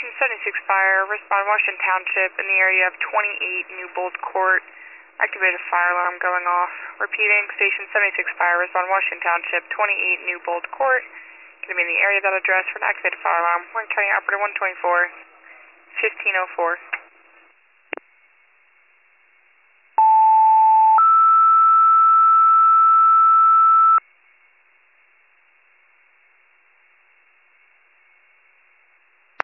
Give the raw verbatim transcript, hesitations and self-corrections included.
Station seventy-six Fire, respond Washington Township in the area of twenty-eight Newbold Court. Activated fire alarm going off. Repeating, Station seventy-six Fire, respond Washington Township, twenty-eight Newbold Court. Going to be in the area of that address for an activated fire alarm. Warren County Operator one twenty-four, fifteen oh four.